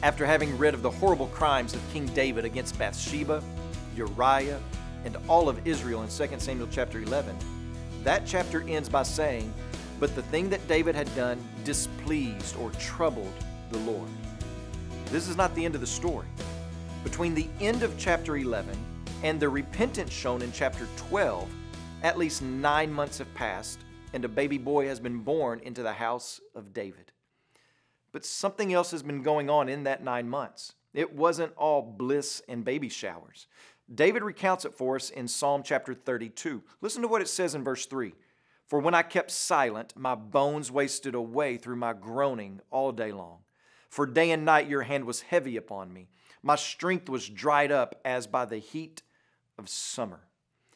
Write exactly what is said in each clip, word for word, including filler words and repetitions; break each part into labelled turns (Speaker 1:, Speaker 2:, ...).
Speaker 1: After having read of the horrible crimes of King David against Bathsheba, Uriah, and all of Israel in Second Samuel chapter eleven, that chapter ends by saying, "But the thing that David had done displeased or troubled the Lord." This is not the end of the story. Between the end of chapter eleven and the repentance shown in chapter twelve, at least nine months have passed, and a baby boy has been born into the house of David. But something else has been going on in that nine months. It wasn't all bliss and baby showers. David recounts it for us in Psalm chapter thirty-two. Listen to what it says in verse three. "For when I kept silent, my bones wasted away through my groaning all day long. For day and night your hand was heavy upon me. My strength was dried up as by the heat of summer."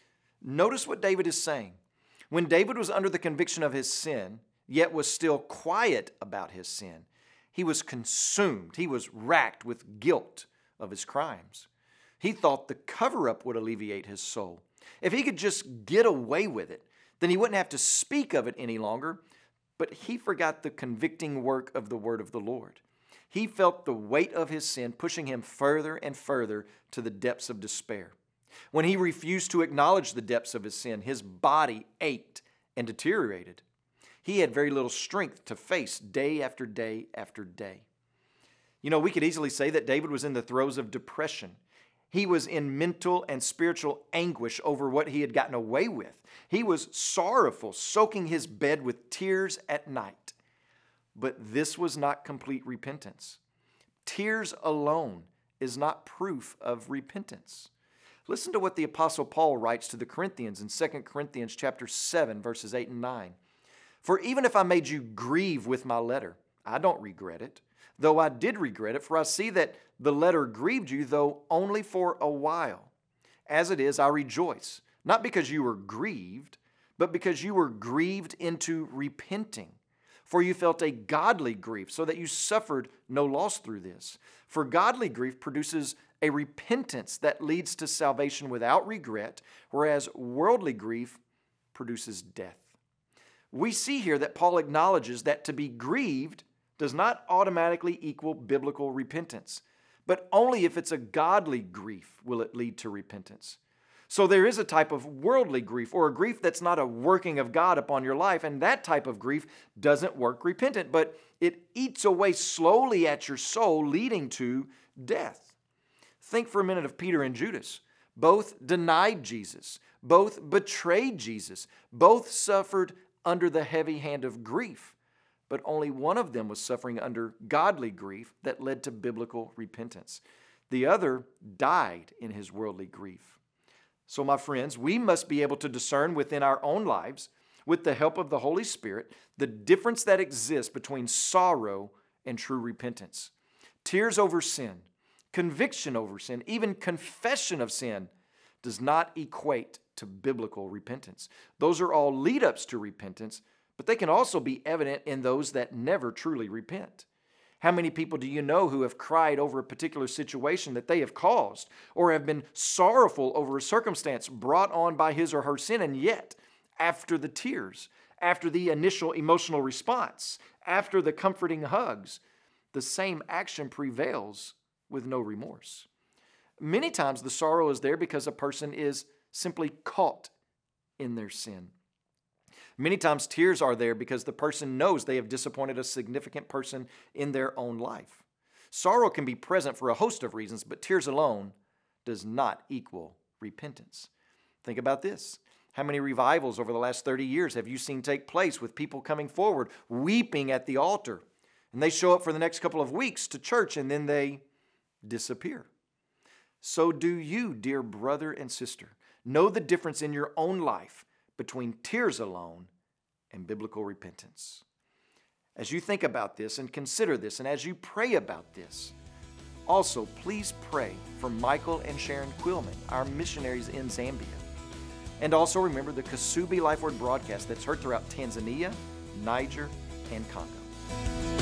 Speaker 1: Notice what David is saying. When David was under the conviction of his sin, yet was still quiet about his sin, he was consumed. He was racked with guilt of his crimes. He thought the cover-up would alleviate his soul. If he could just get away with it, then he wouldn't have to speak of it any longer. But he forgot the convicting work of the word of the Lord. He felt the weight of his sin pushing him further and further to the depths of despair. When he refused to acknowledge the depths of his sin, his body ached and deteriorated. He had very little strength to face day after day after day. You know, we could easily say that David was in the throes of depression. He was in mental and spiritual anguish over what he had gotten away with. He was sorrowful, soaking his bed with tears at night. But this was not complete repentance. Tears alone is not proof of repentance. Listen to what the Apostle Paul writes to the Corinthians in Second Corinthians chapter seven, verses eight and nine. "For even if I made you grieve with my letter, I don't regret it, though I did regret it, for I see that the letter grieved you, though only for a while. As it is, I rejoice, not because you were grieved, but because you were grieved into repenting. For you felt a godly grief, so that you suffered no loss through this. For godly grief produces a repentance that leads to salvation without regret, whereas worldly grief produces death." We see here that Paul acknowledges that to be grieved does not automatically equal biblical repentance, but only if it's a godly grief will it lead to repentance. So there is a type of worldly grief, or a grief that's not a working of God upon your life, and that type of grief doesn't work repentant, but it eats away slowly at your soul, leading to death. Think for a minute of Peter and Judas. Both denied Jesus. Both betrayed Jesus. Both suffered under the heavy hand of grief, but only one of them was suffering under godly grief that led to biblical repentance. The other died in his worldly grief. So, my friends, we must be able to discern within our own lives, with the help of the Holy Spirit, the difference that exists between sorrow and true repentance. Tears over sin, conviction over sin, even confession of sin does not equate to biblical repentance. Those are all lead-ups to repentance, but they can also be evident in those that never truly repent. How many people do you know who have cried over a particular situation that they have caused, or have been sorrowful over a circumstance brought on by his or her sin, and yet, after the tears, after the initial emotional response, after the comforting hugs, the same action prevails with no remorse? Many times the sorrow is there because a person is simply caught in their sin. Many times tears are there because the person knows they have disappointed a significant person in their own life. Sorrow can be present for a host of reasons, but tears alone does not equal repentance. Think about this. How many revivals over the last thirty years have you seen take place with people coming forward, weeping at the altar? And they show up for the next couple of weeks to church and then they disappear. So do you, dear brother and sister, know the difference in your own life between tears alone and biblical repentance. As you think about this and consider this, and as you pray about this, also please pray for Michael and Sharon Quillman, our missionaries in Zambia. And also remember the Kasubi Life Word broadcast that's heard throughout Tanzania, Niger, and Congo.